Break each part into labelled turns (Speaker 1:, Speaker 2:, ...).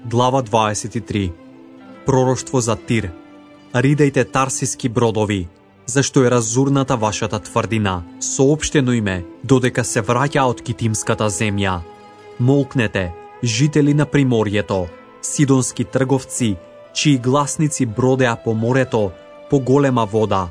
Speaker 1: Глава 23. Пророштво за Тир. Ридајте тарсиски бродови, зашто е разурната вашата тврдина. Соопштено им е додека се враќа од китимската земја. Молкнете, жители на приморието, сидонски трговци, чии гласници бродеа по морето, по голема вода.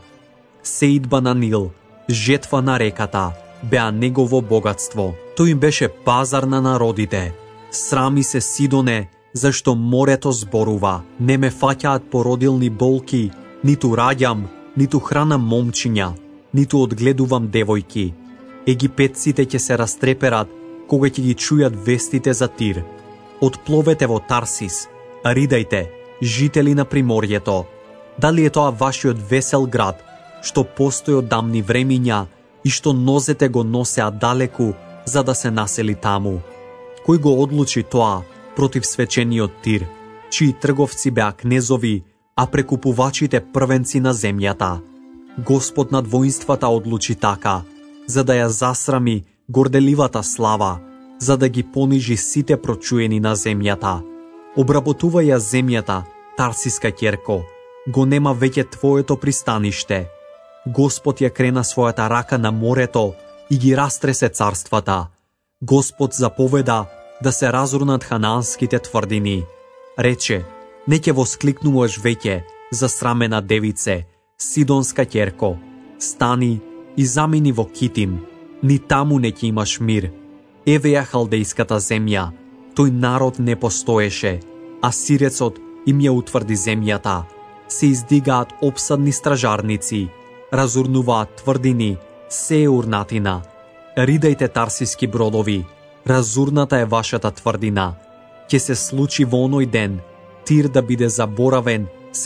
Speaker 1: Сеидба на Нил, жетва на реката, беа негово богатство. Тој им беше пазар на народите. Срами се Сидоне, зашто морето зборува. Не ме фаќаат породилни болки, ниту раѓам, ниту хранам момчиња, ниту одгледувам девојки. Египетците ќе се растреперат кога ќе ги чујат вестите за Тир. Отпловете во Тарсис, ридајте, жители на приморието. Дали е тоа вашиот весел град, што постои од дамни времиња и што нозете го носеа далеку за да се насели таму? Кој го одлучи тоа против свечениот Тир, чии трговци беа кнезови, а прекупувачите првенци на земјата? Господ над воинствата одлучи така, за да ја засрами горделивата слава, за да ги понижи сите прочуени на земјата. Обработувај ја земјата, Тарсиска ќерко, го нема веќе твоето пристаниште. Господ ја крена својата рака на морето и ги растресе царствата. Господ заповеда да се разурнат ханаанските тврдини. Рече, не ќе воскликнуваш веќе, засрамена девице, Сидонска ќерко. Стани и замини во Китим, ни таму не ќе имаш мир. Еве ја халдејската земја, тој народ не постоеше, а сирецот им ја утврди земјата. Се издигаат опсадни стражарници, разурнуваат тврдини, се е урнатина. Ридајте тарсиски бродови, разурната е вашата тврдина. Ќе се случи во оној ден, Тир да биде заборавен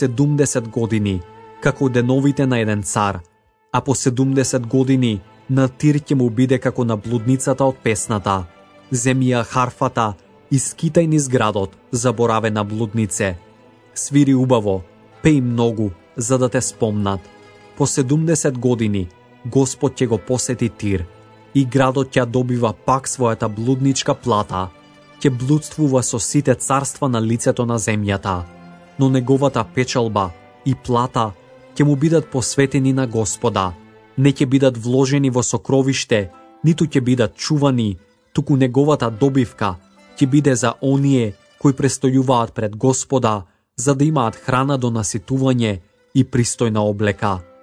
Speaker 1: 70 години, како деновите на еден цар, а по 70 години на Тир ќе му биде како на блудницата од песната. Земја харфата и скитај низ градот, заборавена блуднице. Свири убаво, пеј многу, за да те спомнат. По 70 години Господ ќе го посети Тир и градот ќе добива пак својата блудничка плата. Ќе блудствува со сите царства на лицето на земјата, но неговата печалба и плата ќе му бидат посветени на Господа. Не ќе бидат вложени во сокровиште, ниту ќе бидат чувани, туку неговата добивка ќе биде за оние кои престојуваат пред Господа, за да имаат храна до наситување и пристојна облека.